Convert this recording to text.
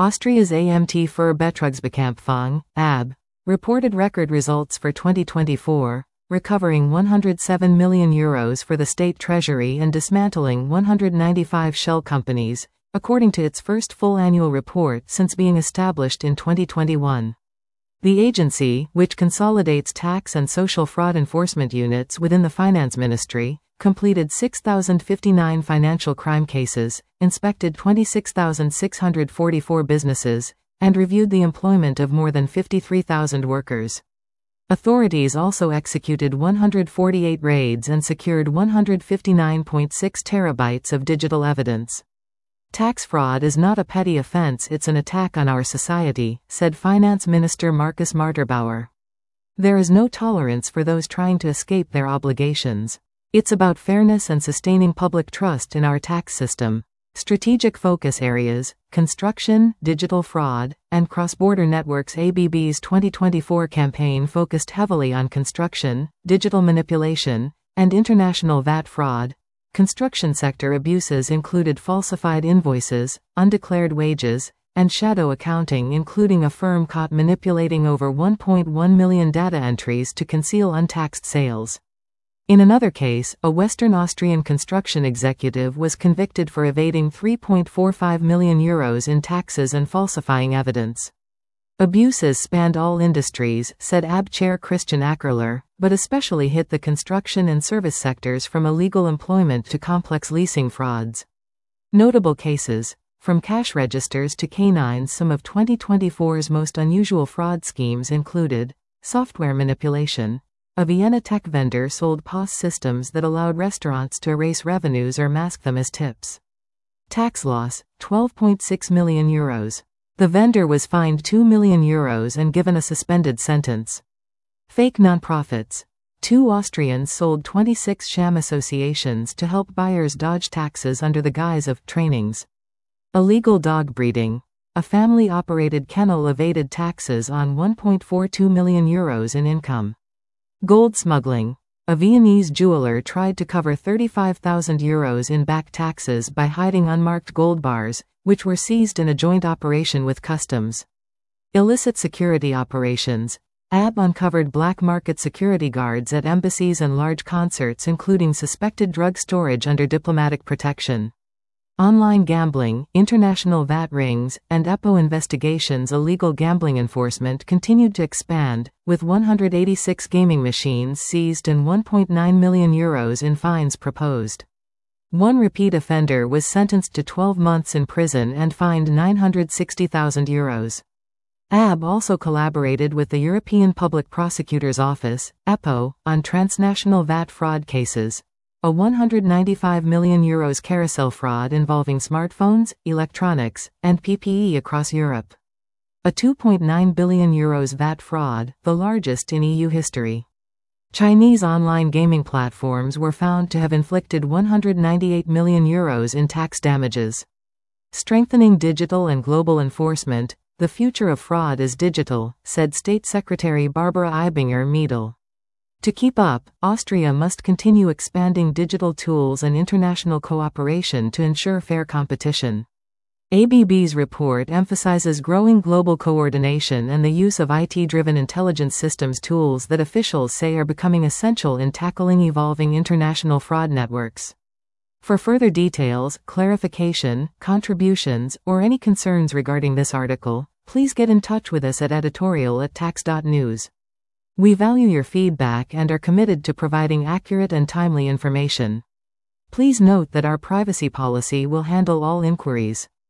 Austria's Amt für Betrugsbekämpfung, AB, reported record results for 2024, recovering €107 million for the state treasury and dismantling 195 shell companies, according to its first full annual report since being established in 2021. The agency, which consolidates tax and social fraud enforcement units within the Finance Ministry, completed 6,059 financial crime cases, inspected 26,644 businesses, and reviewed the employment of more than 53,000 workers. Authorities also executed 148 raids and secured 159.6 terabytes of digital evidence. Tax fraud is not a petty offense, it's an attack on our society, said Finance Minister Markus Marterbauer. There is no tolerance for those trying to escape their obligations. It's about fairness and sustaining public trust in our tax system. Strategic focus areas, construction, digital fraud, and cross-border networks. ABB's 2024 campaign focused heavily on construction, digital manipulation, and international VAT fraud. Construction sector abuses included falsified invoices, undeclared wages, and shadow accounting, including a firm caught manipulating over 1.1 million data entries to conceal untaxed sales. In another case, a Western Austrian construction executive was convicted for evading €3.45 million in taxes and falsifying evidence. Abuses spanned all industries, said AB Chair Christian Ackerler, but especially hit the construction and service sectors, from illegal employment to complex leasing frauds. Notable cases: from cash registers to canines. Some of 2024's most unusual fraud schemes included software manipulation. A Vienna tech vendor sold POS systems that allowed restaurants to erase revenues or mask them as tips. Tax loss, €12.6 million. The vendor was fined €2 million and given a suspended sentence. Fake nonprofits. 2 Austrians sold 26 sham associations to help buyers dodge taxes under the guise of trainings. Illegal dog breeding. A family-operated kennel evaded taxes on €1.42 million in income. Gold smuggling. A Viennese jeweler tried to cover €35,000 in back taxes by hiding unmarked gold bars, which were seized in a joint operation with customs. Illicit security operations. AB uncovered black market security guards at embassies and large concerts, including suspected drug storage under diplomatic protection. Online gambling, international VAT rings, and EPO investigations. Illegal gambling enforcement continued to expand, with 186 gaming machines seized and €1.9 million in fines proposed. One repeat offender was sentenced to 12 months in prison and fined €960,000. AB also collaborated with the European Public Prosecutor's Office, EPO, on transnational VAT fraud cases. A €195 million carousel fraud involving smartphones, electronics, and PPE across Europe. A €2.9 billion VAT fraud, the largest in EU history. Chinese online gaming platforms were found to have inflicted €198 million in tax damages. Strengthening digital and global enforcement. The future of fraud is digital, said State Secretary Barbara Aibinger-Meidel. To keep up, Austria must continue expanding digital tools and international cooperation to ensure fair competition. ABB's report emphasizes growing global coordination and the use of IT-driven intelligence systems tools that officials say are becoming essential in tackling evolving international fraud networks. For further details, clarification, contributions, or any concerns regarding this article, please get in touch with us at editorial@tax.news. We value your feedback and are committed to providing accurate and timely information. Please note that our privacy policy will handle all inquiries.